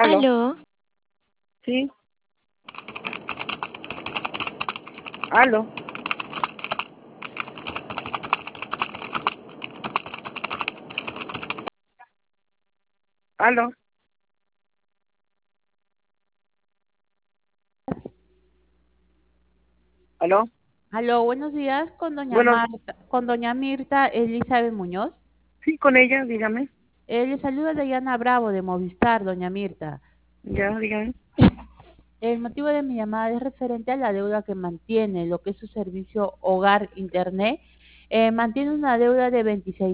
Aló, Aló, sí, aló, aló, aló. Aló, buenos días con doña Bueno, Marta, con doña Mirta Elizabeth Muñoz. sí, con ella, dígame. Le saluda Diana Bravo de Movistar, doña Mirta. Ya, dígame. El motivo de mi llamada es referente a la deuda que mantiene, lo que es su servicio Hogar Internet. Mantiene una deuda de 26